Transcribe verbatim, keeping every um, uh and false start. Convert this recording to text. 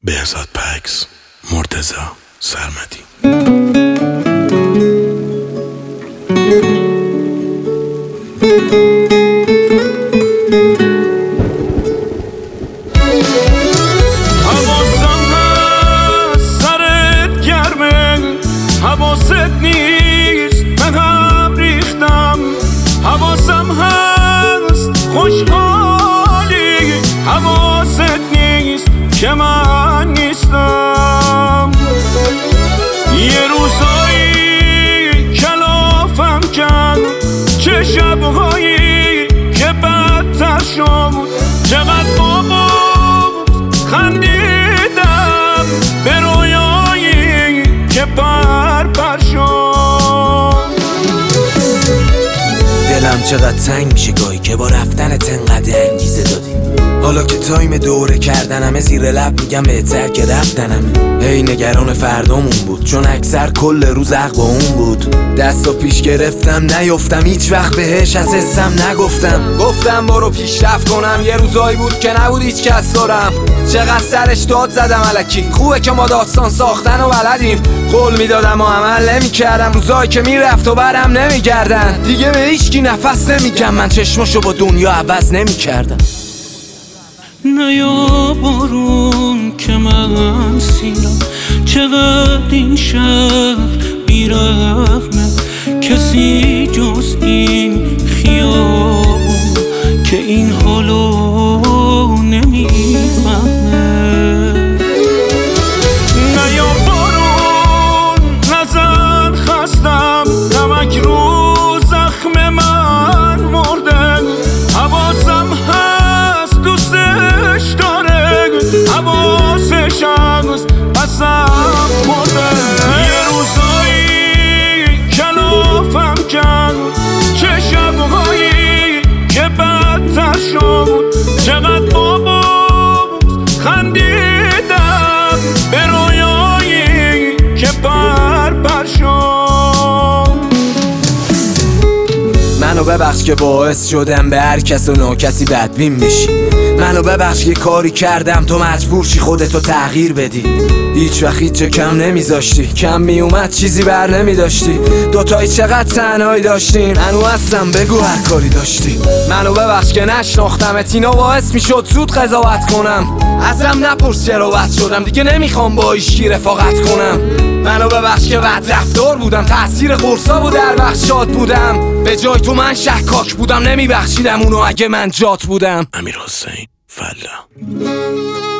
بهزاد پکس، مرتضی سرمدی. حواسم هست سرت گرمه، حواست نیست به هم ریختم. حواسم هست خوشحالی، حواست نیست که من نیستم. یه روزایی کلافم کن، چه شبهایی که بدتر شد. چقدر بابا خندیدم به رویایی که پر پر شد. دلم چقدر تنگ میشه گاهی که با رفتن تنقدر انگیزه دادی. حالا که تایم دوره کردنمه زیر لب میگم بهتر که رفتنمه. هی نگران فردامون بود چون اکثر کل روز حق با اون بود. دستو پیش گرفتم نیفتم هیچ وقت بهش از حسم نگفتم. گفتم برو پیشرفت کنم، یه روزایی بود که نبود هیچ کس دارم. چقدر سرش داد زدم الکی، خوبه که ما داستان ساختن و بلدیم. قول میدادم و عمل نمیکردم، روزایی که میرفت و برم نمیگردن. دیگه به هیچکی نفس نمیگم، من چشمشو با دنیا عوض نمیکردم. نیا بارون که من سیرم، چقدر این شهر بیرحمه. کسی جز این خیابون که این حالو نمیفهمه. نیا بارون نزن خستم، نمک رو زخم من مرده. حواسم هست دوستش داره، حواسش هست پسم مرده. یه روزایی کلافم کن، چه شبهایی که بدتر شد. چقدر بابا خندیدم به رویایی که پر پر شد. منو ببخش که باعث شدم به هر کس و ناکسی بدبین بشی. منو ببخش که کاری کردم تو مجبور شی خودتو تغییر بدی. هیچ وقت هیچ کم نمیذاشتی، کم میومد چیزی بر نمیداشتی. دوتایی چقدر تنهایی داشتیم، هنو هستم بگو هر کاری داشتی. منو ببخش که نشناختمت، اینا باعث میشد زود قضاوت کنم. ازم نپرس چرا بد شدم، دیگه نمیخوام با هیچکی رفاقت کنم. منو ببخش که بد رفتار بودم، تأثیر قرصا بود در وقت شاد بودم. به جای تو من شکاک بودم، نمیبخشیدم اونو اگه من جات بودم. امیر حسین فلا.